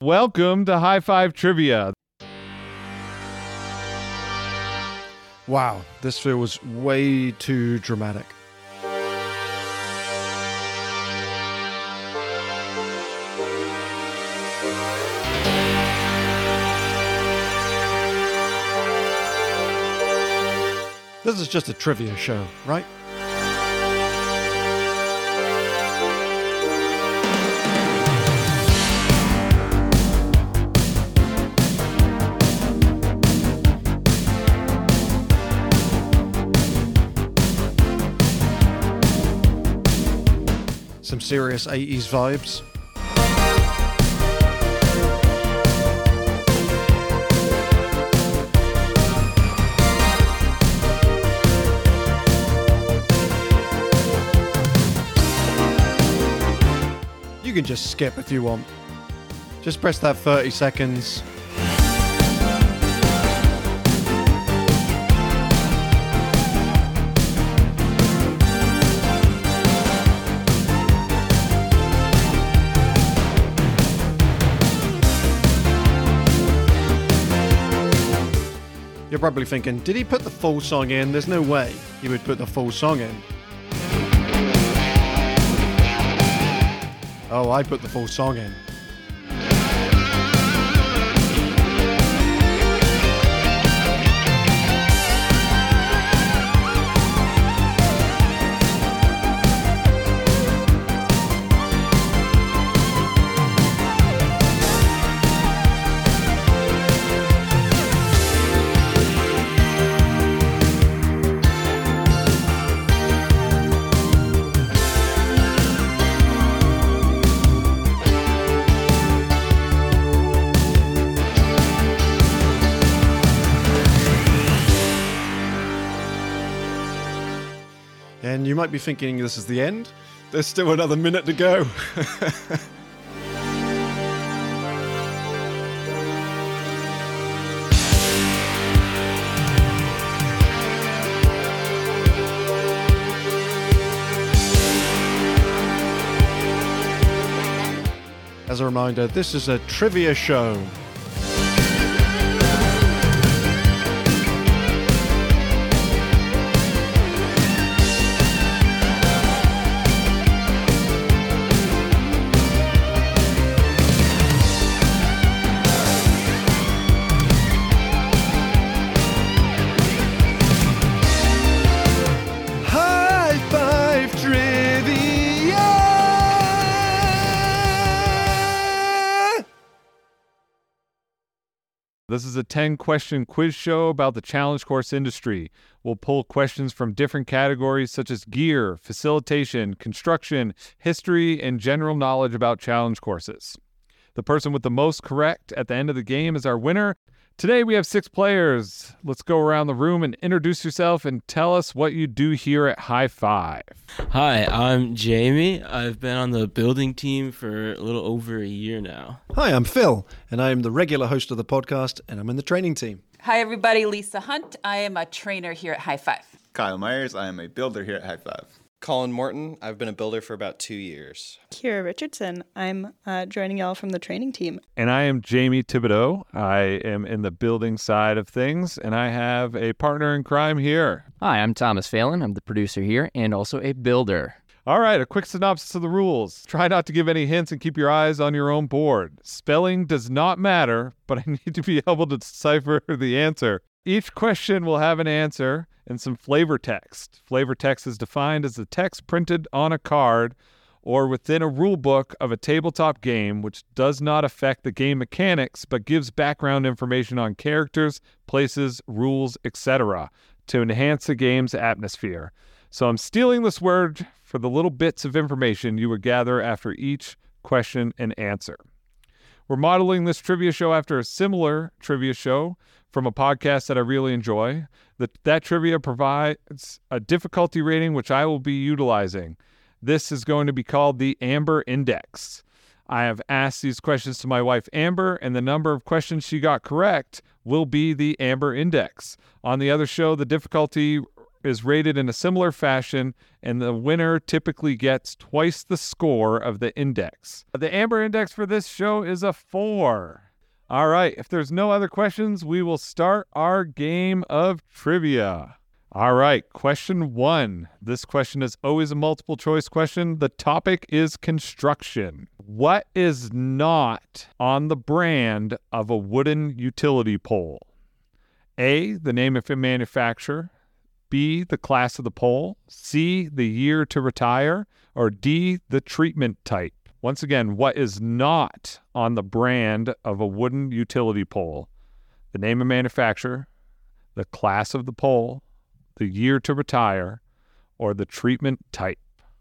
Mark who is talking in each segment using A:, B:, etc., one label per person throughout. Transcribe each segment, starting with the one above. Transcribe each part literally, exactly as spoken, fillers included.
A: Welcome to High Five Trivia.
B: Wow, this feels way too dramatic. This is just a trivia show, right? Some serious eighties vibes. You can just skip if you want. Just press that thirty seconds. You're probably thinking, did he put the full song in? There's no way he would put the full song in. Oh, I put the full song in. And you might be thinking this is the end. There's still another minute to go. As a reminder, this is a trivia show.
A: This is a ten-question quiz show about the challenge course industry. We'll pull questions from different categories such as gear, facilitation, construction, history, and general knowledge about challenge courses. The person with the most correct at the end of the game is our winner. Today we have six players. Let's go around the room and introduce yourself and tell us what you do here at High Five.
C: Hi, I'm Jamie. I've been on the building team for a little over a year now.
B: Hi, I'm Phil, and I am the regular host of the podcast, and I'm in the training team.
D: Hi, everybody. Lisa Hunt. I am a trainer here at High Five.
E: Kyle Myers. I am a builder here at High Five.
F: Colin Morton. I've been a builder for about two years.
G: Kira Richardson. I'm uh, joining y'all from the training team.
A: And I am Jamie Thibodeau. I am in the building side of things, and I have a partner in crime here.
H: Hi, I'm Thomas Phelan. I'm the producer here and also a builder.
A: All right, a quick synopsis of the rules. Try not to give any hints and keep your eyes on your own board. Spelling does not matter, but I need to be able to decipher the answer. Each question will have an answer and some flavor text. Flavor text is defined as the text printed on a card or within a rule book of a tabletop game, which does not affect the game mechanics, but gives background information on characters, places, rules, et cetera to enhance the game's atmosphere. So I'm stealing this word for the little bits of information you would gather after each question and answer. We're modeling this trivia show after a similar trivia show from a podcast that I really enjoy. That, that trivia provides a difficulty rating, which I will be utilizing. This is going to be called the Amber Index. I have asked these questions to my wife, Amber, and the number of questions she got correct will be the Amber Index. On the other show, the difficulty is rated in a similar fashion, and the winner typically gets twice the score of the index. The Amber Index for this show is a four. All right, if there's no other questions, we will start our game of trivia. All right, question one. This question is always a multiple choice question. The topic is construction. What is not on the brand of a wooden utility pole? A, the name of the manufacturer. B, the class of the pole. C, the year to retire. Or D, the treatment type. Once again, what is not on the brand of a wooden utility pole? The name of manufacturer, the class of the pole, the year to retire, or the treatment type.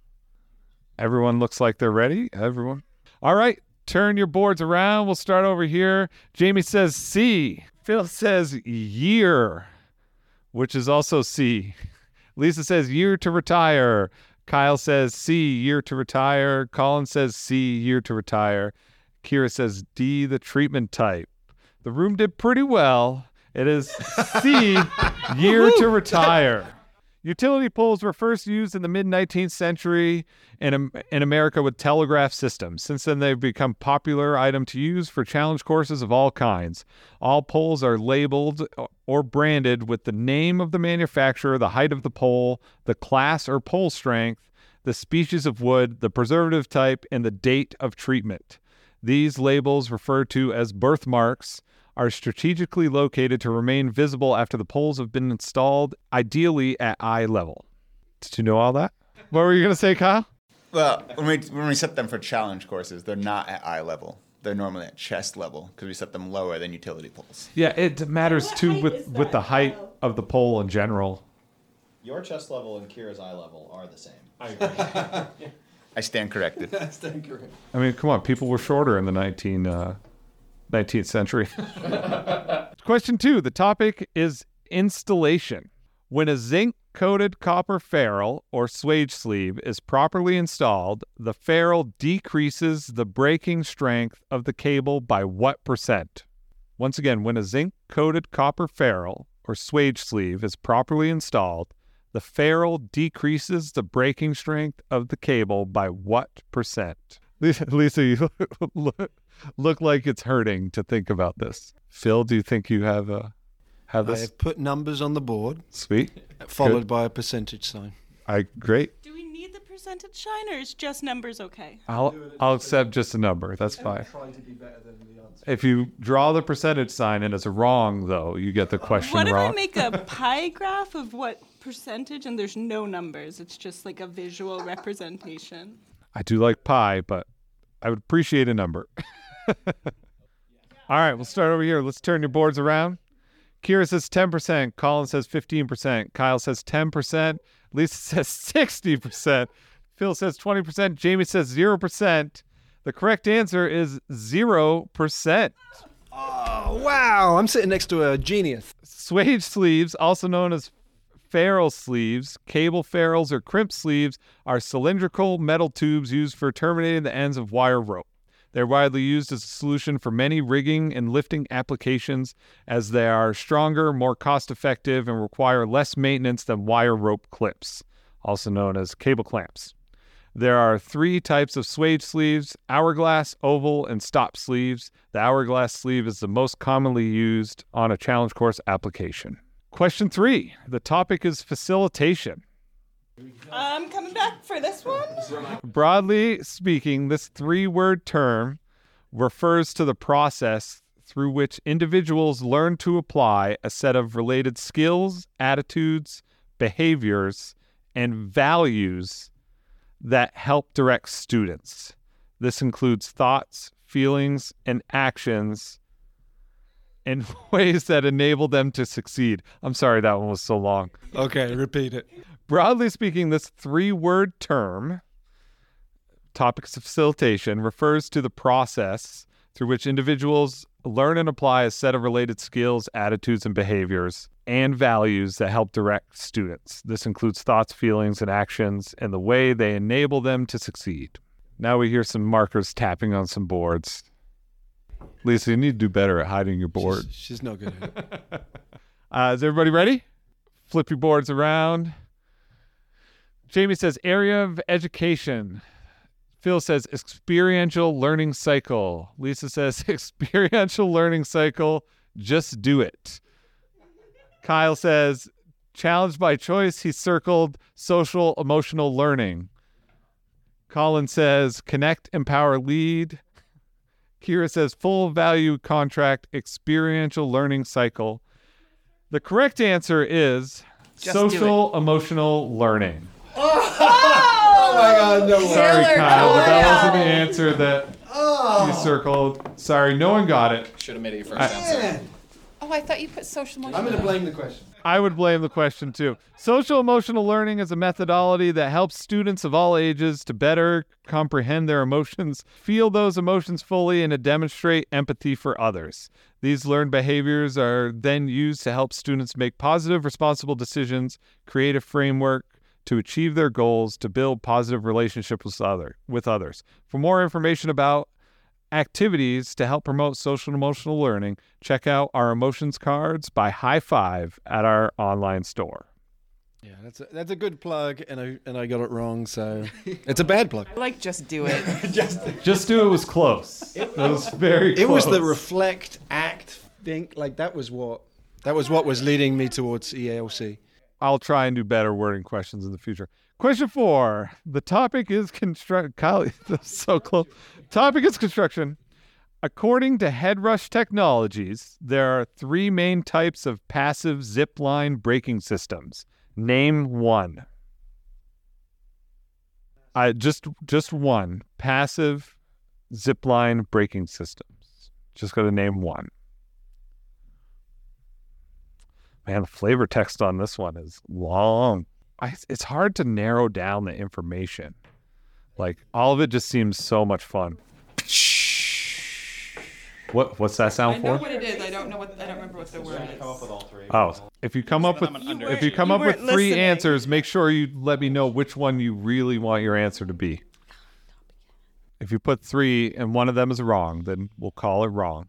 A: Everyone looks like they're ready. Everyone. All right, turn your boards around. We'll start over here. Jamie says C. Phil says year, which is also C. Lisa says year to retire. Kyle says C, year to retire. Colin says C, year to retire. Kira says D, the treatment type. The room did pretty well. It is C, year to retire. Utility poles were first used in the mid-nineteenth century in, in America with telegraph systems. Since then, they've become a popular item to use for challenge courses of all kinds. All poles are labeled or branded with the name of the manufacturer, the height of the pole, the class or pole strength, the species of wood, the preservative type, and the date of treatment. These labels, referred to as birthmarks, are strategically located to remain visible after the poles have been installed, ideally at eye level. Did you know all that? What were you going to say, Kyle?
E: Well, when we, when we set them for challenge courses, they're not at eye level. They're normally at chest level because we set them lower than utility poles.
A: Yeah, it matters too with, with the height of the pole in general.
F: Your chest level and Kira's eye level are the same.
E: I agree. I stand corrected.
F: I stand corrected.
A: I mean, come on, people were shorter in the nineteen, uh, nineteenth century. Question two, the topic is installation. When a zinc-coated copper ferrule or swage sleeve is properly installed, the ferrule decreases the breaking strength of the cable by what percent? Once again, when a zinc-coated copper ferrule or swage sleeve is properly installed, the ferrule decreases the breaking strength of the cable by what percent? Lisa, Lisa you look, look like it's hurting to think about this. Phil, do you think you have a... Have
B: I
A: this?
B: have put numbers on the board,
A: Sweet.
B: followed
A: Good.
B: by a percentage sign.
A: I great.
G: Do we need the percentage sign or is just numbers okay?
A: I'll I'll accept just a number. That's fine. If you draw the percentage sign and it's wrong, though, you get the question
G: What if
A: wrong.
G: I make a pie graph of what percentage and there's no numbers? It's just like a visual representation.
A: I do like pie, but I would appreciate a number. All right, we'll start over here. Let's turn your boards around. Kira says ten percent. Colin says fifteen percent. Kyle says ten percent. Lisa says sixty percent. Phil says twenty percent. Jamie says zero percent. The correct answer is zero percent.
B: Oh, wow. I'm sitting next to a genius.
A: Swage sleeves, also known as ferrule sleeves, cable ferrules, or crimp sleeves, are cylindrical metal tubes used for terminating the ends of wire rope. They're widely used as a solution for many rigging and lifting applications as they are stronger, more cost-effective, and require less maintenance than wire rope clips, also known as cable clamps. There are three types of swage sleeves: hourglass, oval, and stop sleeves. The hourglass sleeve is the most commonly used on a challenge course application. Question three. The topic is facilitation.
G: I'm coming back for this one.
A: Broadly speaking, this three-word term refers to the process through which individuals learn to apply a set of related skills, attitudes, behaviors, and values that help direct students. This includes thoughts, feelings, and actions in ways that enable them to succeed. I'm sorry that one was so long.
B: Okay, repeat it.
A: Broadly speaking, this three-word term, topics of facilitation, refers to the process through which individuals learn and apply a set of related skills, attitudes, and behaviors and values that help direct students. This includes thoughts, feelings, and actions, and the way they enable them to succeed. Now we hear some markers tapping on some boards. Lisa, you need to do better at hiding your board.
B: She's, she's not good at it.
A: Uh, is everybody ready? Flip your boards around. Jamie says area of education. Phil says experiential learning cycle. Lisa says experiential learning cycle. Just do it. Kyle says challenge by choice. He circled social emotional learning. Colin says connect, empower, lead. Kira says full value contract, experiential learning cycle. The correct answer is
D: Just
A: social emotional learning.
B: Oh my God, no way.
A: Sorry,
D: Killer,
A: Kyle, but that
D: Kyle.
A: wasn't the answer that you circled. Sorry, no one got it.
F: Should have made it your first
A: I-
F: answer.
D: Oh, I thought you put social
B: I'm
D: emotional.
B: going to blame the question.
A: I would blame the question too. Social emotional learning is a methodology that helps students of all ages to better comprehend their emotions, feel those emotions fully, and to demonstrate empathy for others. These learned behaviors are then used to help students make positive, responsible decisions, create a framework to achieve their goals, to build positive relationships with other with others. For more information about activities to help promote social and emotional learning, check out our emotions cards by High Five at our online store.
B: Yeah, that's a, that's a good plug, and I and I got it wrong, so it's a bad plug.
D: I like just do it.
A: Just do it was close. It was very close.
B: It was the reflect, act, think. Like that was what that was what was leading me towards E A L C.
A: I'll try and do better wording questions in the future. Question four. The topic is construct. Kyle, that's so close. Topic is construction. According to Headrush Technologies, there are three main types of passive zipline braking systems. Name one. I just just one. Passive zipline braking systems. Just got to name one. Man, the flavor text on this one is long. I, it's hard to narrow down the information. Like, all of it just seems so much fun. What what's that sound
G: I know
A: for?
G: what it is. I don't know what. I don't remember what the word is.
F: Come up with all three.
A: Oh, if you come up with
F: I'm an under-
A: if you come
G: You
A: up with
G: weren't
A: three
G: listening.
A: answers, make sure you let me know which one you really want your answer to be. If you put three and one of them is wrong, then we'll call it wrong.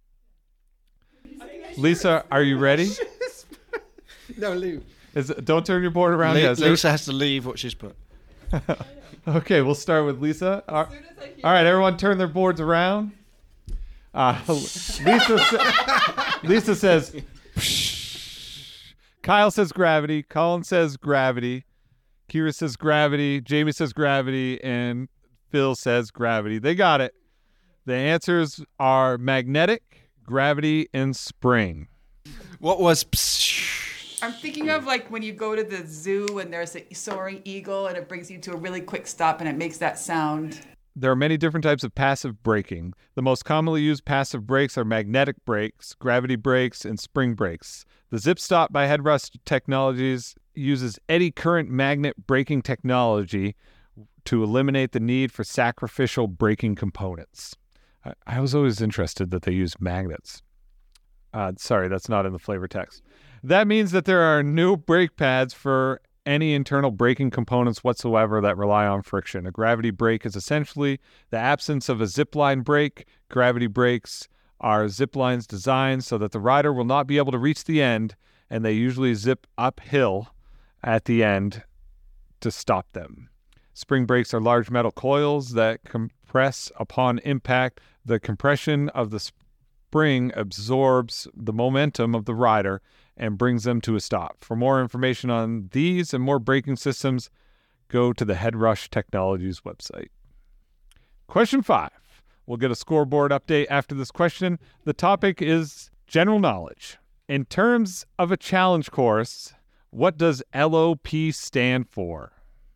A: Lisa, are you ready?
B: No, leave.
A: Is it, don't turn your board around
B: Le-
A: yet. Is there-
B: Lisa has to leave what she's put.
A: Okay, we'll start with Lisa. All all right, everyone turn their boards around. Uh, Lisa, sa- Lisa says, psh. Kyle says gravity. Colin says gravity. Kira says gravity. Jamie says gravity. And Phil says gravity. They got it. The answers are magnetic, gravity, and spring.
B: What was?
D: I'm thinking of like when you go to the zoo and there's a soaring eagle and it brings you to a really quick stop and it makes that sound.
A: There are many different types of passive braking. The most commonly used passive brakes are magnetic brakes, gravity brakes, and spring brakes. The Zip Stop by Headrush Technologies uses eddy current magnet braking technology to eliminate the need for sacrificial braking components. I, I was always interested that they use magnets. Uh, sorry, that's not in the flavor text. That means that there are no brake pads for any internal braking components whatsoever that rely on friction. A gravity brake is essentially the absence of a zipline brake. Gravity brakes are ziplines designed so that the rider will not be able to reach the end, and they usually zip uphill at the end to stop them. Spring brakes are large metal coils that compress upon impact. The compression of the spring absorbs the momentum of the rider and brings them to a stop. For more information on these and more braking systems, go to the Headrush Technologies website. Question five. We'll get a scoreboard update after this question. The topic is general knowledge. In terms of a challenge course, what does L O P stand for?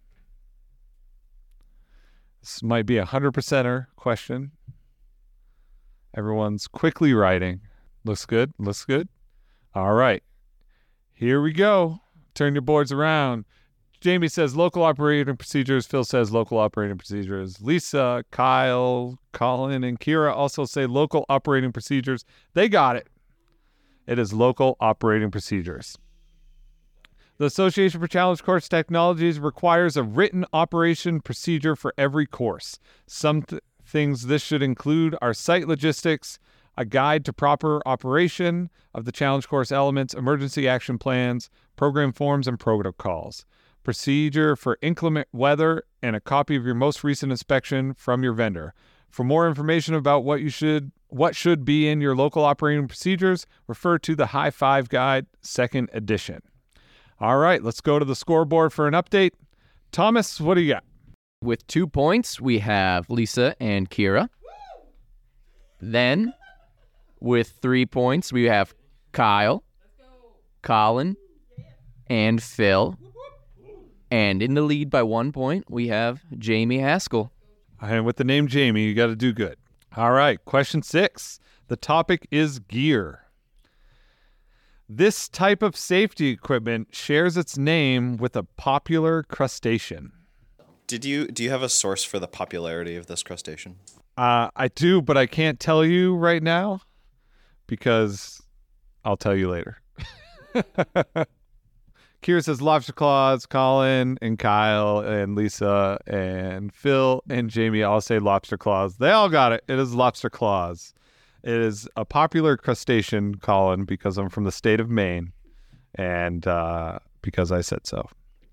A: This might be a one hundred percenter question. Everyone's quickly writing. Looks good? Looks good? All right. Here we go. Turn your boards around. Jamie says local operating procedures. Phil says local operating procedures. Lisa, Kyle, Colin, and Kira also say local operating procedures. They got it. It is local operating procedures. The Association for Challenge Course Technologies requires a written operation procedure for every course. Some th- things this should include are site logistics, a guide to proper operation of the challenge course elements, emergency action plans, program forms, and protocols, procedure for inclement weather, and a copy of your most recent inspection from your vendor. For more information about what you should what should be in your local operating procedures, refer to the High Five Guide, second edition. All right, let's go to the scoreboard for an update. Thomas, what do you got?
H: With two points, we have Lisa and Kira. Then, with three points, we have Kyle, Colin, and Phil. And in the lead by one point, we have Jamie Haskell.
A: And with the name Jamie, you got to do good. All right, question six. The topic is gear. This type of safety equipment shares its name with a popular crustacean.
F: Did you do you have a source for the popularity of this crustacean?
A: Uh, I do, but I can't tell you right now because I'll tell you later. Kira says lobster claws. Colin and Kyle and Lisa and Phil and Jamie all say lobster claws. They all got it. It is lobster claws. It is a popular crustacean, Colin, because I'm from the state of Maine and uh, because I said so.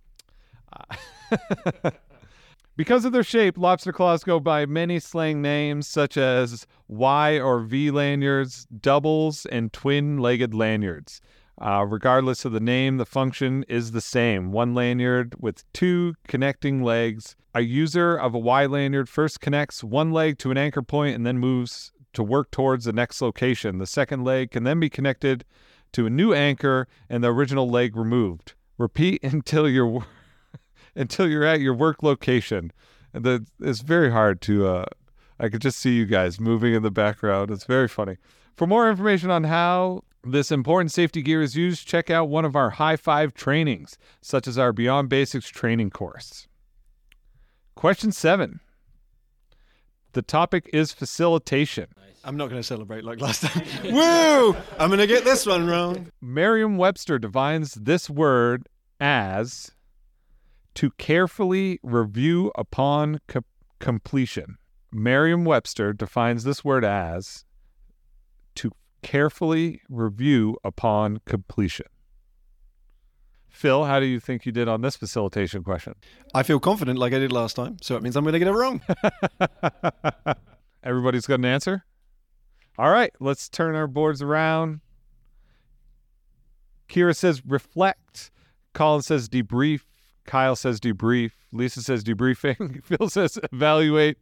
A: Uh, Because of their shape, lobster claws go by many slang names such as Y or V lanyards, doubles, and twin-legged lanyards. Uh, regardless of the name, the function is the same. One lanyard with two connecting legs. A user of a Y lanyard first connects one leg to an anchor point and then moves to work towards the next location. The second leg can then be connected to a new anchor and the original leg removed. Repeat until you're until you're at your work location. And the, it's very hard to, uh, I could just see you guys moving in the background. It's very funny. For more information on how this important safety gear is used, check out one of our High Five trainings, such as our Beyond Basics training course. Question seven. The topic is facilitation.
B: I'm not going to celebrate like last time. Woo! I'm going to get this one wrong.
A: Merriam-Webster defines this word as to carefully review upon co- completion. Merriam-Webster defines this word as to carefully review upon completion. Phil, how do you think you did on this facilitation question?
B: I feel confident like I did last time, so it means I'm going to get it wrong.
A: Everybody's got an answer? All right, let's turn our boards around. Kira says reflect. Colin says debrief. Kyle says debrief. Lisa says debriefing. Phil says evaluate.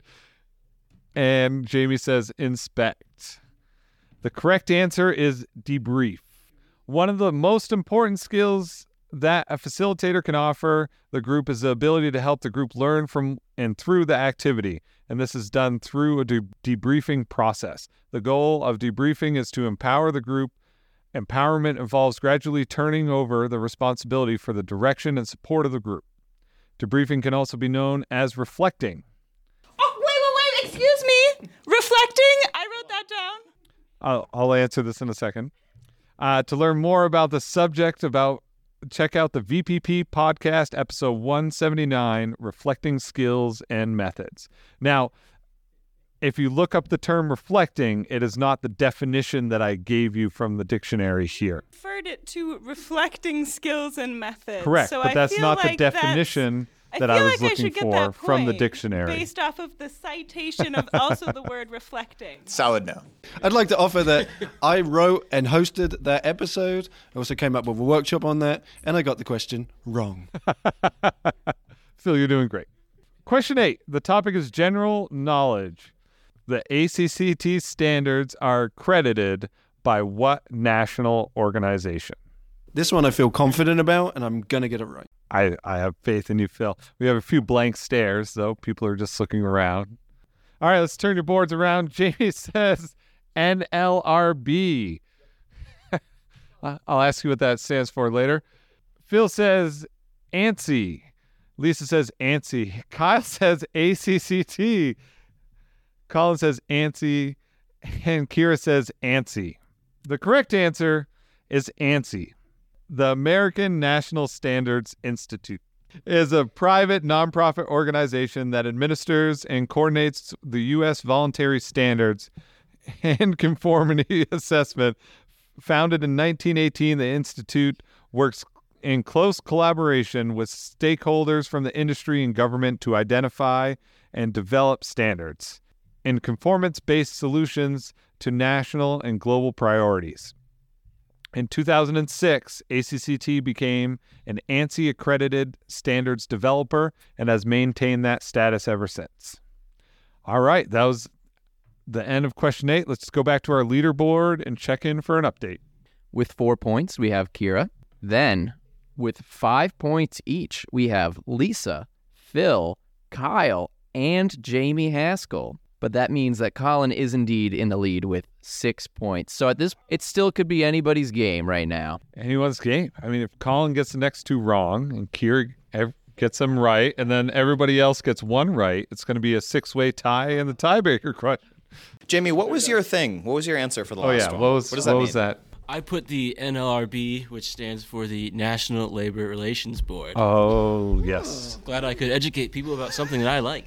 A: And Jamie says inspect. The correct answer is debrief. One of the most important skills that a facilitator can offer the group is the ability to help the group learn from and through the activity. And this is done through a de- debriefing process. The goal of debriefing is to empower the group. Empowerment involves gradually turning over the responsibility for the direction and support of the group. Debriefing can also be known as reflecting.
G: Oh, wait, wait, wait, excuse me. Reflecting? I wrote that down.
A: I'll, I'll answer this in a second. Uh, to learn more about the subject, about check out the V P P podcast, episode one seventy-nine, Reflecting Skills and Methods. Now, if you look up the term reflecting, it is not the definition that I gave you from the dictionary here.
G: Referred it to reflecting skills and methods.
A: Correct,
G: so
A: but
G: I
A: that's
G: feel
A: not
G: like
A: the definition
G: I
A: that I,
G: feel
A: was
G: like I
A: looking
G: should get
A: for
G: that
A: from the
G: point
A: dictionary.
G: based off of the citation of also the word reflecting.
E: Solid no.
B: I'd like to offer that I wrote and hosted that episode. I also came up with a workshop on that, and I got the question wrong.
A: Phil, you're doing great. Question eight. The topic is general knowledge. The A C C T standards are credited by what national organization?
B: This one I feel confident about, and I'm going to get it right.
A: I, I have faith in you, Phil. We have a few blank stares, though. People are just looking around. All right, let's turn your boards around. Jamie says N L R B. I'll ask you what that stands for later. Phil says ANSI. Lisa says ANSI. Kyle says A C C T. Colin says ANSI. And Kira says ANSI. The correct answer is ANSI. The American National Standards Institute is a private nonprofit organization that administers and coordinates the U S voluntary standards and conformity assessment. Founded in nineteen eighteen, the Institute works in close collaboration with stakeholders from the industry and government to identify and develop standards and conformance-based solutions to national and global priorities. In two thousand six, A C C T became an ANSI accredited standards developer and has maintained that status ever since. All right, that was the end of question eight. Let's go back to our leaderboard and check in for an update.
H: With four points, we have Kira. Then, with five points each, we have Lisa, Phil, Kyle, and Jamie Haskell. But that means that Colin is indeed in the lead with six points. So at this, it still could be anybody's game right now.
A: Anyone's game. I mean, if Colin gets the next two wrong and Kira ev- gets them right, and then everybody else gets one right, it's going to be a six-way tie in the tiebreaker question.
F: Jamie, what was your thing? What was your answer for the
A: Oh,
F: last
A: yeah.
F: one?
A: What was,
F: what does
A: what
F: that
A: was
F: mean?
A: that?
C: I put the N L R B, which stands for the National Labor Relations Board.
A: Oh, yes.
C: Glad I could educate people about something that I like.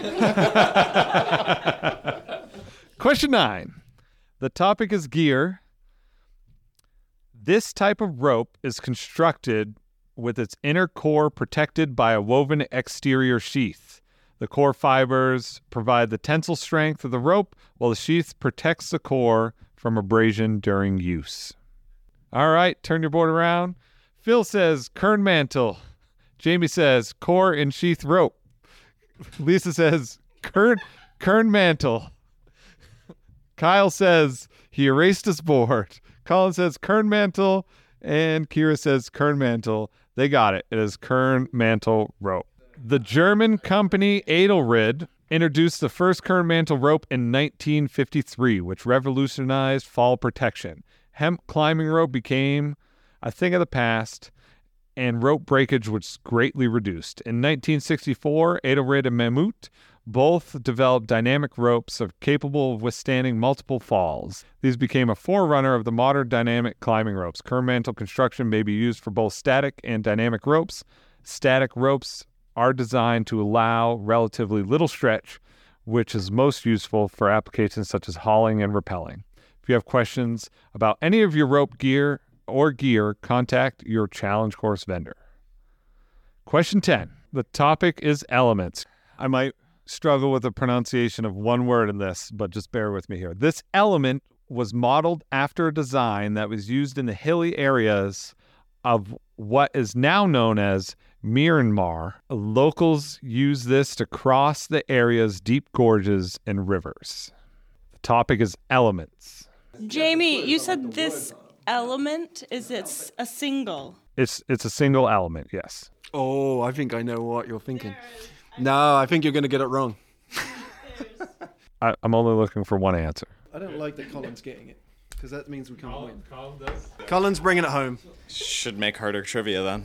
A: Question nine. The topic is gear. This type of rope is constructed with its inner core protected by a woven exterior sheath. The core fibers provide the tensile strength of the rope, while the sheath protects the core from abrasion during use. All right, turn your board around. Phil says kern mantle. Jamie says core and sheath rope. Lisa says kern, kern mantle. Kyle says he erased his board. Colin says kern mantle, and Kira says kern mantle. They got it. It is kern mantle rope. The German company Edelrid introduced the first kern mantle rope in nineteen fifty-three, which revolutionized fall protection. Hemp climbing rope became a thing of the past, and rope breakage was greatly reduced. In nineteen sixty-four, Edelrid and Mammut both developed dynamic ropes of capable of withstanding multiple falls. These became a forerunner of the modern dynamic climbing ropes. Kern mantle construction may be used for both static and dynamic ropes. Static ropes are designed to allow relatively little stretch, which is most useful for applications such as hauling and rappelling. If you have questions about any of your rope gear or gear, contact your challenge course vendor. Question ten. The topic is elements. I might struggle with the pronunciation of one word in this, but just bear with me here. This element was modeled after a design that was used in the hilly areas of what is now known as Myanmar. Locals use this to cross the area's deep gorges and rivers. The topic is elements.
G: Jamie, you said this element is it's a single.
A: It's it's a single element, yes.
B: Oh, I think I know what you're thinking. No, I think you're going to get it wrong.
A: I, I'm only looking for one answer.
B: I don't like that Colin's getting it, because that means we can't win. Colin's bringing it home.
F: Should make harder trivia then.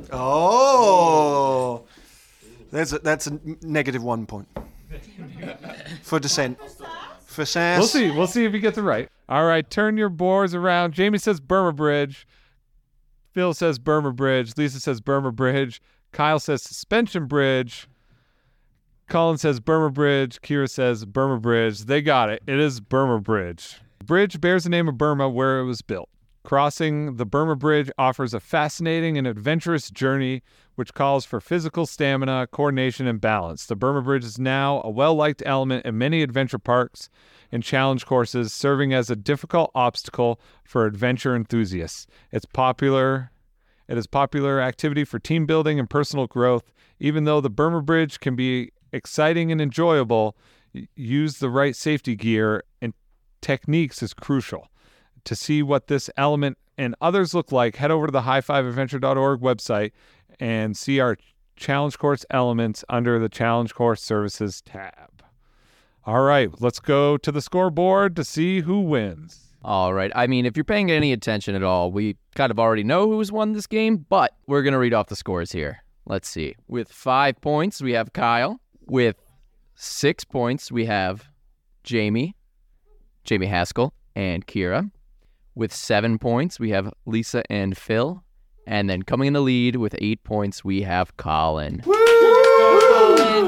B: Oh, that's a, that's a negative one point for dissent. For sass.
A: We'll see. We'll see if he gets it right. All right, turn your boards around. Jamie says Burma Bridge. Phil says Burma Bridge. Lisa says Burma Bridge. Kyle says Suspension Bridge. Colin says Burma Bridge. Kira says Burma Bridge. They got it. It is Burma Bridge. Bridge bears the name of Burma where it was built. Crossing the Burma Bridge offers a fascinating and adventurous journey which calls for physical stamina, coordination, and balance. The Burma Bridge is now a well-liked element in many adventure parks and challenge courses, serving as a difficult obstacle for adventure enthusiasts. It's popular. It is popular activity for team building and personal growth. Even though the Burma Bridge can be exciting and enjoyable, use the right safety gear and techniques is crucial. To see what this element and others look like, head over to the high five adventure dot org website and see our Challenge Course elements under the Challenge Course Services tab. All right, let's go to the scoreboard to see who wins.
H: All right. I mean, if you're paying any attention at all, we kind of already know who's won this game, but we're going to read off the scores here. Let's see. With five points, we have Kyle. With six points, we have Jamie, Jamie Haskell, and Kira. With seven points, we have Lisa and Phil. And then coming in the lead with eight points, we have Colin.
B: Woo!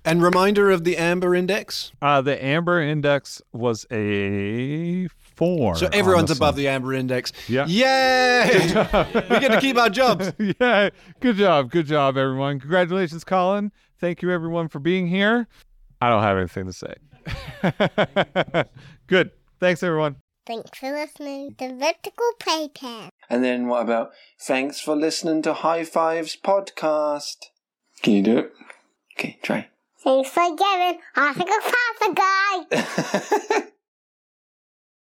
B: And reminder of the Amber Index.
A: Uh, the Amber Index was a four.
B: So
A: on
B: everyone's
A: this
B: above
A: one.
B: the Amber Index.
A: Yeah.
B: Yay! We get to keep our jobs.
A: Yeah. Good job. Good job, everyone. Congratulations, Colin. Thank you, everyone, for being here. I don't have anything to say. Good. Thanks, everyone.
I: Thanks for listening to Vertical Playtime.
J: And then what about thanks for listening to High Fives podcast? Can you do it? Okay, try.
I: Thanks for giving Oscar Pasta Guy.